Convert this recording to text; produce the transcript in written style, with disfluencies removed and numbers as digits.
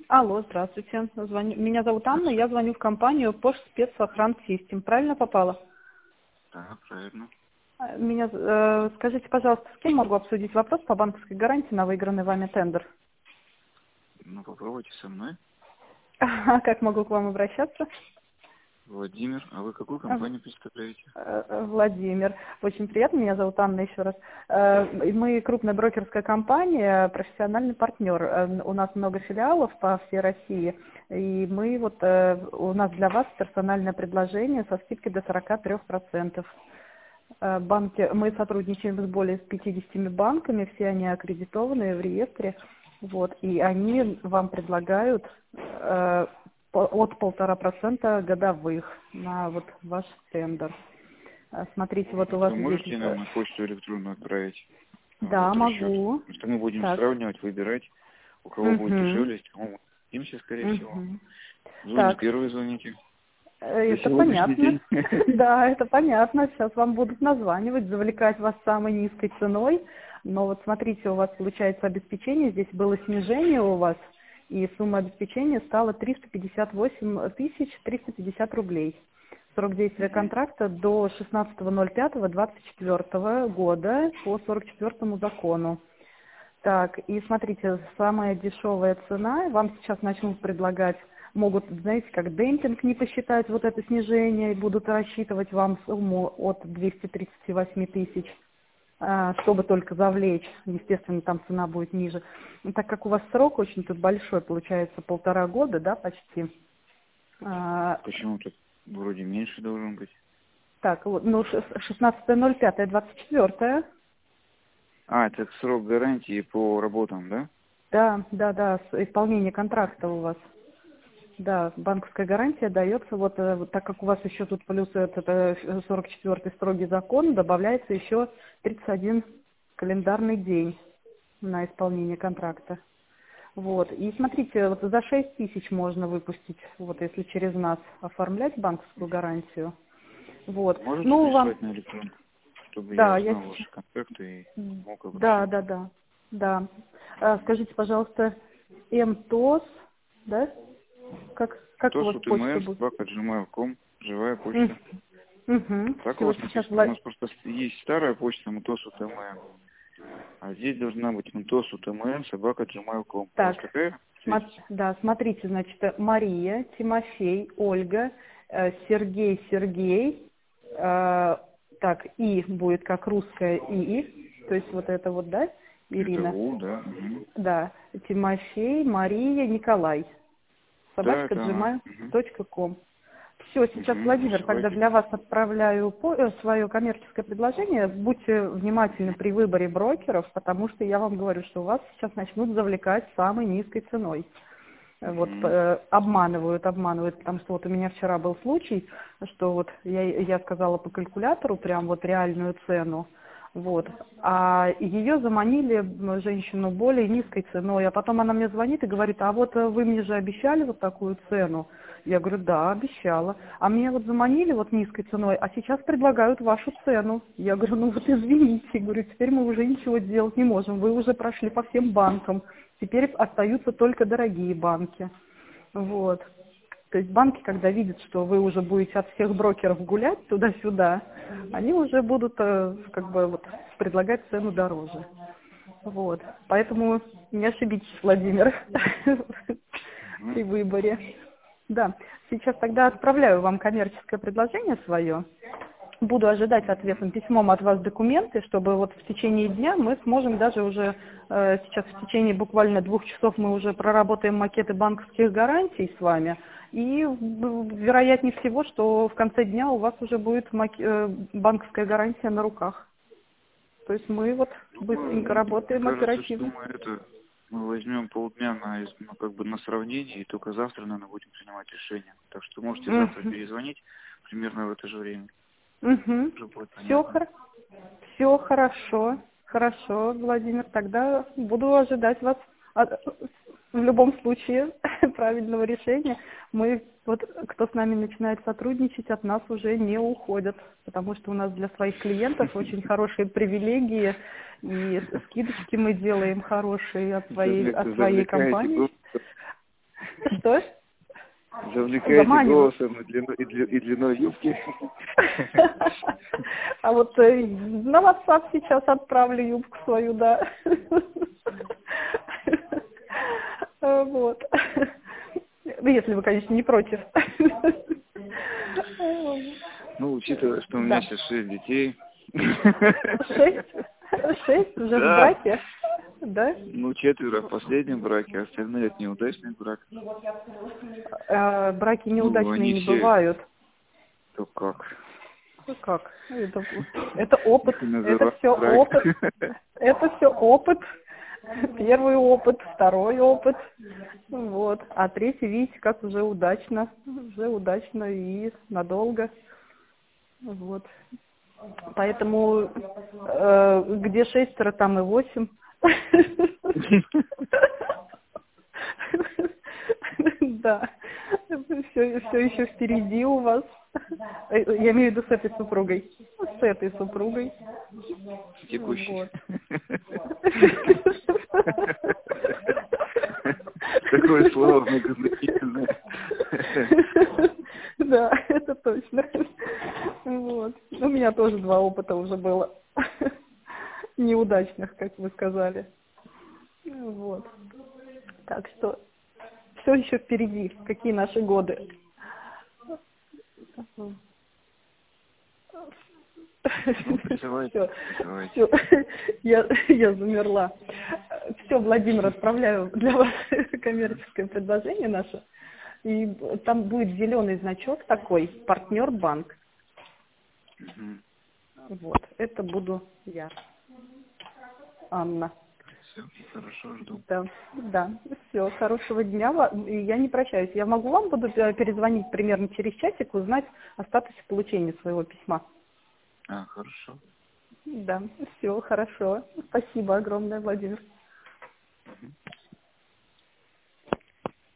Алло, здравствуйте. Меня зовут Анна, я звоню в компанию Post Спецохран Систем. Правильно попала? Да, правильно. Скажите, пожалуйста, с кем могу обсудить вопрос по банковской гарантии на выигранный вами тендер? Ну, попробуйте со мной. Как могу к вам обращаться? Владимир, а вы какую компанию представляете? Владимир. Очень приятно, меня зовут Анна еще раз. Мы крупная брокерская компания, профессиональный партнер. У нас много филиалов по всей России. И у нас для вас персональное предложение со скидкой до 43%. Мы сотрудничаем с более 50 банками, все они аккредитованные в реестре. И они вам предлагают от 1,5% годовых на ваш тендер. Смотрите, у вас Вы здесь... можете нам на почту электронную отправить Да, расчет? могу. Потому что мы будем Так. сравнивать, выбирать, у кого будет Угу. дешевле, с кому мы им скорее всего. Угу. Вы не Так, первые звоните за это сегодняшний понятно. день. Да, это понятно. Сейчас вам будут названивать, завлекать вас самой низкой ценой. Но смотрите, у вас получается обеспечение, здесь было снижение у вас, и сумма обеспечения стала 358 350 рублей. Срок действия контракта до 16.05.24 года по 44 закону. Так, и смотрите, самая дешевая цена, вам сейчас начнут предлагать, могут, знаете, как демпинг не посчитать это снижение, и будут рассчитывать вам сумму от 238 тысяч, чтобы только завлечь, естественно, там цена будет ниже. Но так как у вас срок очень тут большой, получается 1,5 года, да, почти. Почему тут вроде меньше должен быть? Так, 16.05.24. Это срок гарантии по работам, да? Да, исполнение контракта у вас. Да, банковская гарантия дается, так как у вас еще тут плюс это 44-й строгий закон, добавляется еще 31 календарный день на исполнение контракта. И смотрите, за 6 тысяч можно выпустить, если через нас оформлять банковскую гарантию. Можете Ну, вам, прислать на электронку, чтобы да, я знал ваши контакты и мог да. обращаться? Да. Скажите, пожалуйста, МТОС, да? Как у ТОС вас почта УТМН, будет? @gmail.com, живая почта. Так у Все, вас сейчас, написано, у нас просто есть старая почта МТОС УТМН, а здесь должна быть МТОС УТМН, @gmail.com. У вас Так, такая есть? смотрите, значит, Мария, Тимофей, Ольга, Сергей, так, И будет как русское И, то есть это да, Это Ирина? У, да. Угу. Да, Тимофей, Мария, Николай, Да, это она. Угу. @gmail.com. Все, сейчас, Угу. Владимир, тогда Присылайте. для вас отправляю свое коммерческое предложение. Будьте внимательны при выборе брокеров, потому что я вам говорю, что вас сейчас начнут завлекать самой низкой ценой. Угу. Обманывают, потому что у меня вчера был случай, что я сказала по калькулятору прям реальную цену, а ее заманили, женщину, более низкой ценой, а потом она мне звонит и говорит, вы мне же обещали такую цену. Я говорю, да, обещала. А меня заманили низкой ценой, а сейчас предлагают вашу цену. Я говорю, извините, говорю, теперь мы уже ничего сделать не можем, вы уже прошли по всем банкам, теперь остаются только дорогие банки. То есть банки, когда видят, что вы уже будете от всех брокеров гулять туда-сюда, они уже будут предлагать цену дороже. Поэтому не ошибитесь, Владимир, при выборе. Да, сейчас тогда отправляю вам коммерческое предложение свое. Буду ожидать ответным письмом от вас документы, чтобы в течение дня мы сможем даже уже, сейчас в течение буквально 2 часов мы уже проработаем макеты банковских гарантий с вами. И вероятнее всего, что в конце дня у вас уже будет банковская гарантия на руках. То есть мы быстренько Мне работаем кажется, что оперативно. мы возьмем полдня на сравнение, и только завтра, наверное, будем принимать решение. Так что можете завтра перезвонить примерно в это же время. Уже будет понятно. Все хорошо. Хорошо, Владимир. Тогда буду ожидать вас в любом случае правильного решения. Кто с нами начинает сотрудничать, от нас уже не уходят, потому что у нас для своих клиентов очень хорошие привилегии, и скидочки мы делаем хорошие от своей компании. Что? Завлекаете голосом и длиной юбки. А вот на WhatsApp сейчас отправлю юбку свою, да. Вот. Ну, если вы, конечно, не против. Ну, учитывая, что у меня сейчас 6 детей. 6? 6 уже в браке? Да? Ну, 4 в последнем браке, остальные это неудачный брак. Браки неудачные не бывают. То как? Ну как? Это опыт. Это все опыт. Это все опыт. Первый опыт, второй опыт. Вот. А третий, видите, как уже удачно. Уже удачно и надолго. Вот. Поэтому где 6, там и 8. Да. Все еще впереди у вас. Я имею в виду с этой супругой. С этой супругой. Текущий. Вот. Такое слово многозначительное. Да, это точно. Вот. У меня тоже 2 опыта уже было. Неудачных, как вы сказали. Вот. Так что все еще впереди. Какие наши годы. Все. Я замерла. Все, Владимир, отправляю для вас коммерческое предложение наше. И там будет зеленый значок такой, партнер банк. Вот, это буду я, Анна. Все, хорошо, жду. Да, все, хорошего дня. И я не прощаюсь. Я могу вам буду перезвонить примерно через часик, узнать о статусе получения своего письма. Хорошо. Да, все, хорошо. Спасибо огромное, Владимир.